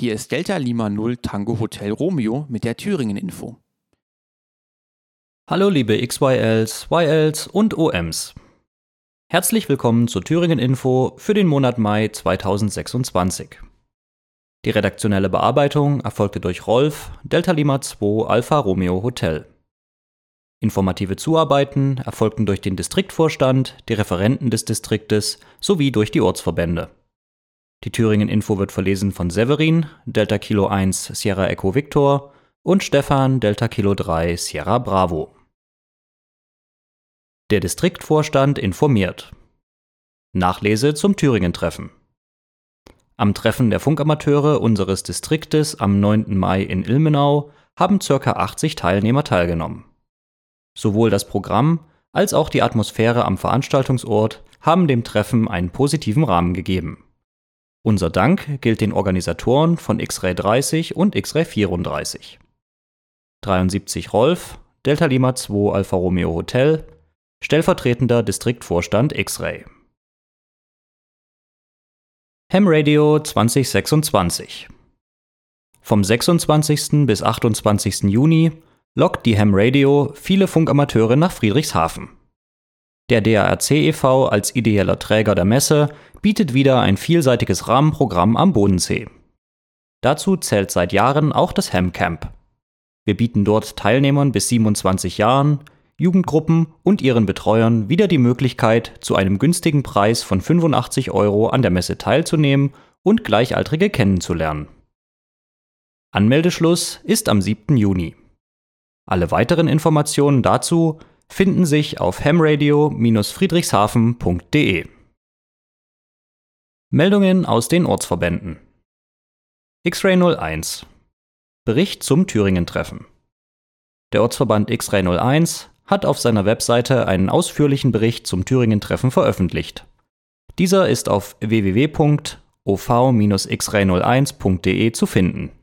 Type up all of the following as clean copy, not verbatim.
Hier ist Delta Lima 0 Tango Hotel Romeo mit der Thüringen-Info. Hallo liebe XYLs, YLs und OMs. Herzlich willkommen zur Thüringen-Info für den Monat Mai 2026. Die redaktionelle Bearbeitung erfolgte durch Rolf, Delta Lima 2 Alpha Romeo Hotel. Informative Zuarbeiten erfolgten durch den Distriktvorstand, die Referenten des Distriktes sowie durch die Ortsverbände. Die Thüringen-Info wird verlesen von Severin, Delta Kilo 1 Sierra Echo Victor und Stefan, Delta Kilo 3 Sierra Bravo. Der Distriktvorstand informiert. Nachlese zum Thüringen-Treffen. Am Treffen der Funkamateure unseres Distriktes am 9. Mai in Ilmenau haben ca. 80 Teilnehmer teilgenommen. Sowohl das Programm als auch die Atmosphäre am Veranstaltungsort haben dem Treffen einen positiven Rahmen gegeben. Unser Dank gilt den Organisatoren von X-Ray 30 und X-Ray 34. 73 Rolf, Delta Lima 2 Alpha Romeo Hotel, stellvertretender Distriktvorstand X-Ray. Ham Radio 2026. Vom 26. bis 28. Juni lockt die Ham Radio viele Funkamateure nach Friedrichshafen. Der DARC e.V. als ideeller Träger der Messe bietet wieder ein vielseitiges Rahmenprogramm am Bodensee. Dazu zählt seit Jahren auch das Ham Camp. Wir bieten dort Teilnehmern bis 27 Jahren, Jugendgruppen und ihren Betreuern wieder die Möglichkeit, zu einem günstigen Preis von 85 € an der Messe teilzunehmen und Gleichaltrige kennenzulernen. Anmeldeschluss ist am 7. Juni. Alle weiteren Informationen dazu finden sich auf hamradio-friedrichshafen.de. Meldungen aus den Ortsverbänden. X-Ray 01. Bericht zum Thüringen-Treffen. Der Ortsverband X-Ray 01 hat auf seiner Webseite einen ausführlichen Bericht zum Thüringen-Treffen veröffentlicht. Dieser ist auf www.ov-xray01.de zu finden.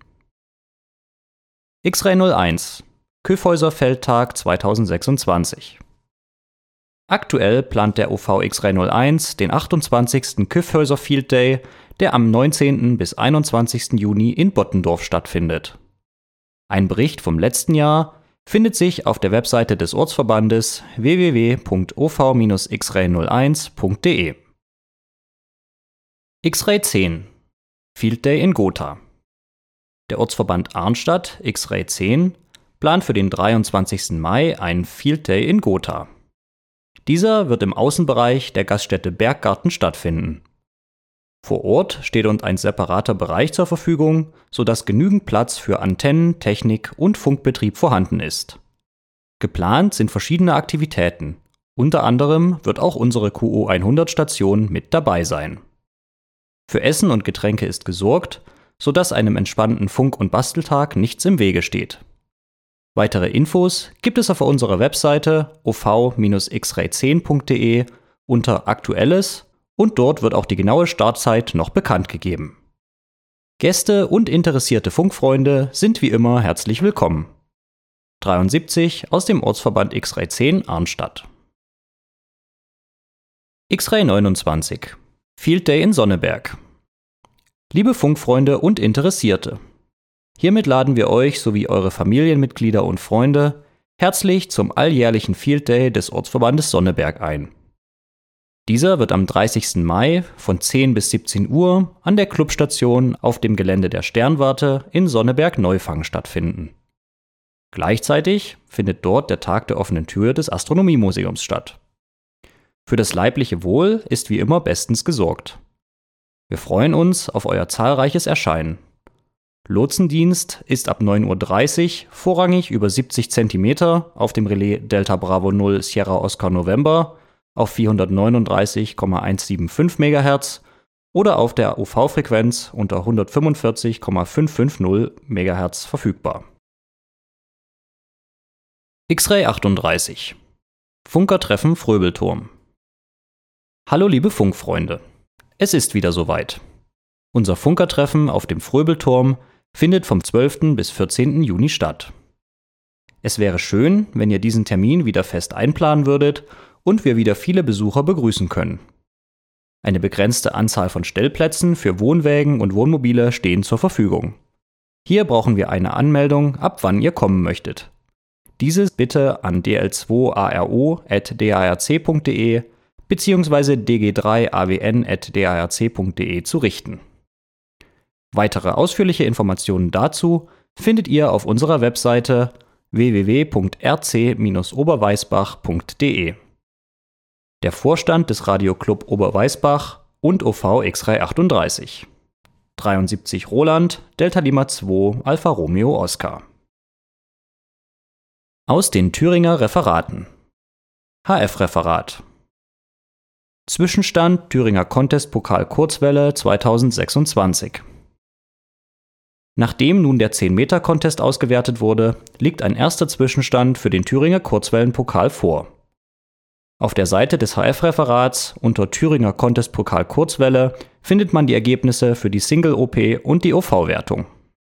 X-Ray 01. Kyffhäuser Feldtag 2026. Aktuell plant der OV X-Ray 01 den 28. Kyffhäuser Field Day, der am 19. bis 21. Juni in Bottendorf stattfindet. Ein Bericht vom letzten Jahr findet sich auf der Webseite des Ortsverbandes www.ov-xray01.de. X-Ray 10. Field Day in Gotha. Der Ortsverband Arnstadt X-Ray 10 plant für den 23. Mai einen Field Day in Gotha. Dieser wird im Außenbereich der Gaststätte Berggarten stattfinden. Vor Ort steht uns ein separater Bereich zur Verfügung, sodass genügend Platz für Antennen, Technik und Funkbetrieb vorhanden ist. Geplant sind verschiedene Aktivitäten. Unter anderem wird auch unsere QO100-Station mit dabei sein. Für Essen und Getränke ist gesorgt, sodass einem entspannten Funk- und Basteltag nichts im Wege steht. Weitere Infos gibt es auf unserer Webseite ov-xray10.de unter Aktuelles und dort wird auch die genaue Startzeit noch bekannt gegeben. Gäste und interessierte Funkfreunde sind wie immer herzlich willkommen. 73 aus dem Ortsverband X-Ray 10 Arnstadt. X-Ray 29. Field Day in Sonneberg. Liebe Funkfreunde und Interessierte, hiermit laden wir euch sowie eure Familienmitglieder und Freunde herzlich zum alljährlichen Field Day des Ortsverbandes Sonneberg ein. Dieser wird am 30. Mai von 10 bis 17 Uhr an der Clubstation auf dem Gelände der Sternwarte in Sonneberg-Neufang stattfinden. Gleichzeitig findet dort der Tag der offenen Tür des Astronomiemuseums statt. Für das leibliche Wohl ist wie immer bestens gesorgt. Wir freuen uns auf euer zahlreiches Erscheinen. Lotsendienst ist ab 9:30 Uhr vorrangig über 70 cm auf dem Relais Delta Bravo 0 Sierra Oscar November auf 439,175 MHz oder auf der UV-Frequenz unter 145,550 MHz verfügbar. X-Ray 38. Funkertreffen Fröbelturm. Hallo liebe Funkfreunde, es ist wieder soweit. Unser Funkertreffen auf dem Fröbelturm findet vom 12. bis 14. Juni statt. Es wäre schön, wenn ihr diesen Termin wieder fest einplanen würdet und wir wieder viele Besucher begrüßen können. Eine begrenzte Anzahl von Stellplätzen für Wohnwägen und Wohnmobile stehen zur Verfügung. Hier brauchen wir eine Anmeldung, ab wann ihr kommen möchtet. Diese bitte an dl2aro@darc.de bzw. dg3awn@darc.de zu richten. Weitere ausführliche Informationen dazu findet ihr auf unserer Webseite www.rc-oberweisbach.de. Der Vorstand des Radioclub Oberweisbach und OV X-Ray 38. 73 Roland, Delta Lima 2, Alfa Romeo Oscar. Aus den Thüringer Referaten. HF-Referat. Zwischenstand Thüringer Contest Pokal Kurzwelle 2026. Nachdem nun der 10-Meter-Contest ausgewertet wurde, liegt ein erster Zwischenstand für den Thüringer Kurzwellenpokal vor. Auf der Seite des HF-Referats unter Thüringer Contest Pokal Kurzwelle findet man die Ergebnisse für die Single-OP und die OV-Wertung.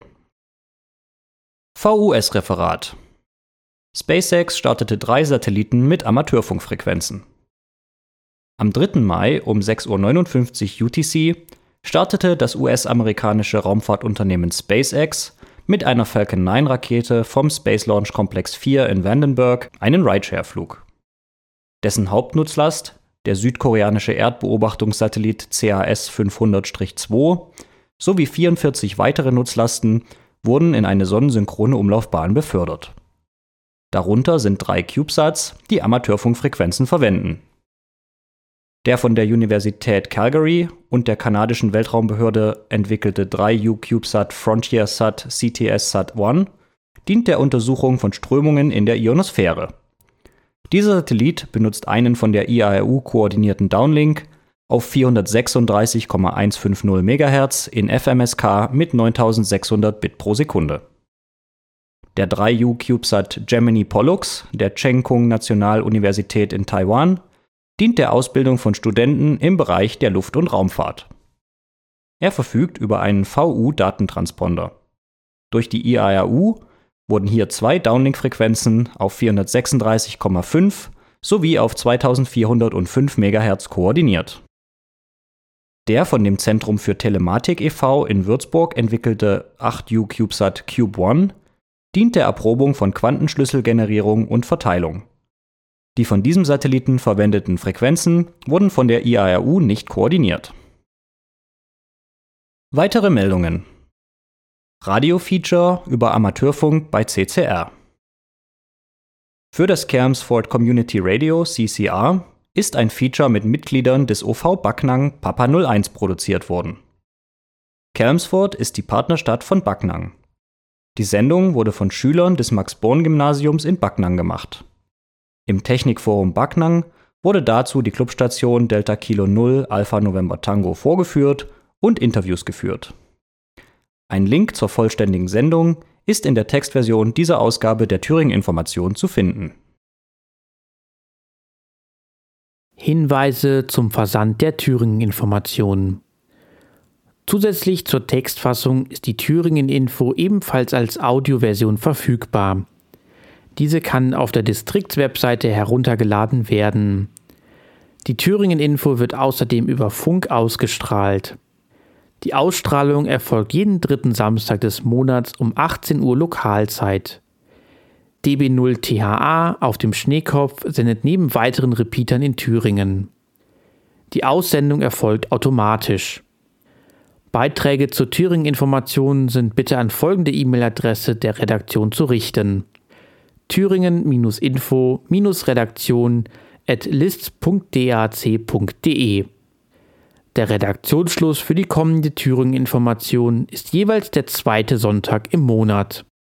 VUS-Referat. SpaceX startete 3 Satelliten mit Amateurfunkfrequenzen. Am 3. Mai um 6:59 Uhr UTC startete das US-amerikanische Raumfahrtunternehmen SpaceX mit einer Falcon 9 Rakete vom Space Launch Complex 4 in Vandenberg einen Rideshare-Flug. Dessen Hauptnutzlast, der südkoreanische Erdbeobachtungssatellit CAS 500-2, sowie 44 weitere Nutzlasten wurden in eine sonnensynchrone Umlaufbahn befördert. Darunter sind 3 CubeSats, die Amateurfunkfrequenzen verwenden. Der von der Universität Calgary und der kanadischen Weltraumbehörde entwickelte 3U CubeSat FrontierSat CTS-SAT-1 dient der Untersuchung von Strömungen in der Ionosphäre. Dieser Satellit benutzt einen von der IARU koordinierten Downlink auf 436,150 MHz in FMSK mit 9600 Bit pro Sekunde. Der 3U CubeSat Gemini Pollux der Cheng Kung Nationaluniversität in Taiwan dient der Ausbildung von Studenten im Bereich der Luft- und Raumfahrt. Er verfügt über einen VU-Datentransponder. Durch die IARU wurden hier 2 Downlink-Frequenzen auf 436,5 sowie auf 2405 MHz koordiniert. Der von dem Zentrum für Telematik e.V. in Würzburg entwickelte 8U CubeSat Cube-1 dient der Erprobung von Quantenschlüsselgenerierung und Verteilung. Die von diesem Satelliten verwendeten Frequenzen wurden von der IARU nicht koordiniert. Weitere Meldungen. Radio-Feature über Amateurfunk bei CCR. Für das Chelmsford Community Radio CCR ist ein Feature mit Mitgliedern des OV Backnang Papa 01 produziert worden. Chelmsford ist die Partnerstadt von Backnang. Die Sendung wurde von Schülern des Max-Born-Gymnasiums in Backnang gemacht. Im Technikforum Backnang wurde dazu die Clubstation Delta Kilo 0 Alpha November Tango vorgeführt und Interviews geführt. Ein Link zur vollständigen Sendung ist in der Textversion dieser Ausgabe der Thüringen-Information zu finden. Hinweise zum Versand der Thüringen-Informationen. Zusätzlich zur Textfassung ist die Thüringen-Info ebenfalls als Audioversion verfügbar. Diese kann auf der Distriktswebseite heruntergeladen werden. Die Thüringen-Info wird außerdem über Funk ausgestrahlt. Die Ausstrahlung erfolgt jeden 3. Samstag des Monats um 18 Uhr Lokalzeit. DB0 THA auf dem Schneekopf sendet neben weiteren Repeatern in Thüringen. Die Aussendung erfolgt automatisch. Beiträge zur Thüringen-Informationen sind bitte an folgende E-Mail-Adresse der Redaktion zu richten: thüringen-info-redaktion@list.dac.de. Der Redaktionsschluss für die kommende Thüringen-Information ist jeweils der 2. Sonntag im Monat.